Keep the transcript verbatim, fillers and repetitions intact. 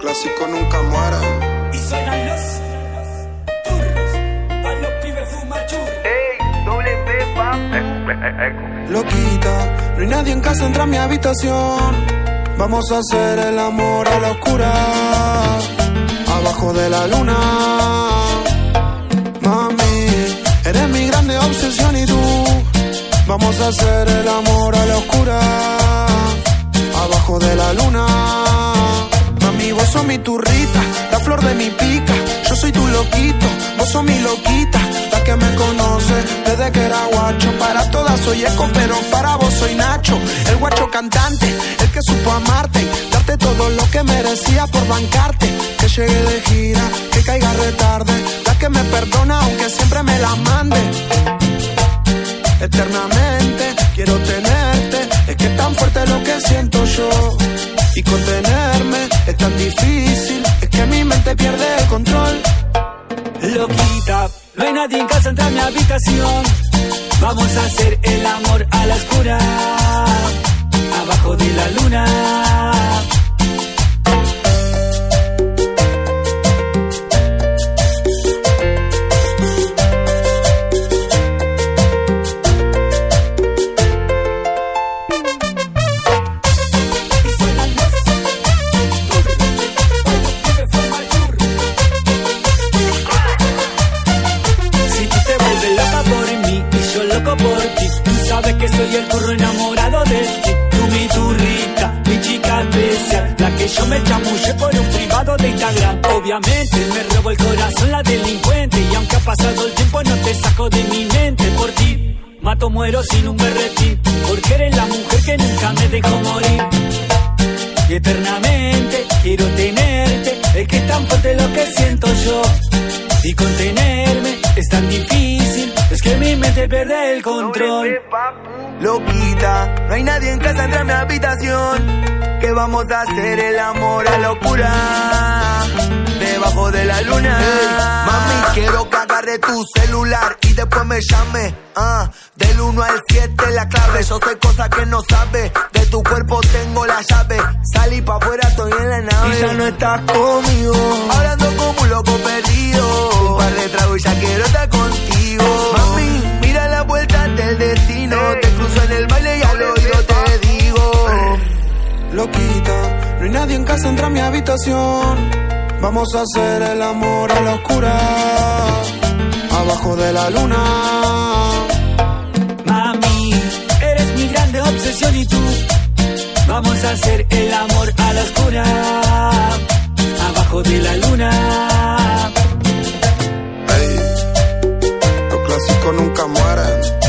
clásicos nunca mueren. Y suenan los turros, pa' los pibes fuma churros. Ey, doble P, pa. Loquita, no hay nadie en casa, entra a mi habitación. Vamos a hacer el amor a la oscura, abajo de la luna. Mami, eres mi grande obsesión y tú. Vamos a hacer el amor a la oscura, abajo de la luna. Mami, vos sos mi turrita, la flor de mi pica. Yo soy tu loquito, vos sos mi loquita. La que me conoce desde que era guacho. Para todas soy Eco, pero para vos soy Nacho. El guacho cantante, el que supo amarte, darte todo lo que merecía por bancarte. Que llegue de gira, que caiga retarde. La que me perdona aunque siempre me la mande. Eternamente quiero tenerte. Es que es tan fuerte lo que siento yo, y contenerme es tan difícil. Es que mi mente pierde el control. Loquita, no hay nadie en casa, entra a mi habitación. Vamos a hacer el amor a la oscura, abajo de la luna. Por ti, tú sabes que soy el turro enamorado de ti. Tú mi turrita, mi chica especial, la que yo me chamulle por un privado de Instagram. Obviamente me robo el corazón la delincuente, y aunque ha pasado el tiempo no te saco de mi mente. Por ti mato, muero sin un berretín, porque eres la mujer que nunca me dejó morir. Y eternamente quiero tenerte. Es que es tan fuerte lo que siento yo, y contenerme es tan difícil. Es que mi mente pierde el control. Loquita, no hay nadie en casa, entra a mi habitación. Que vamos a hacer el amor a locura, debajo de la luna. Hey, mami, quiero que agarre tu celular y después me llame. Ah, del uno al siete la clave. Yo sé cosas que no sabes. De tu cuerpo tengo la llave. Salí pa' afuera, estoy en la nave. Y ya no estás conmigo, hablando como un loco perdido. Un par de tragos y ya quiero estar contigo. Mami, mira la vuelta del destino. Te cruzo en el baile y al oído te digo. Loquita, no hay nadie en casa, entra a mi habitación. Vamos a hacer el amor a la oscura, abajo de la luna. Mami, eres mi grande obsesión y tú. Vamos a hacer el amor a la oscura, abajo de la luna. Hey, los clásicos nunca mueren.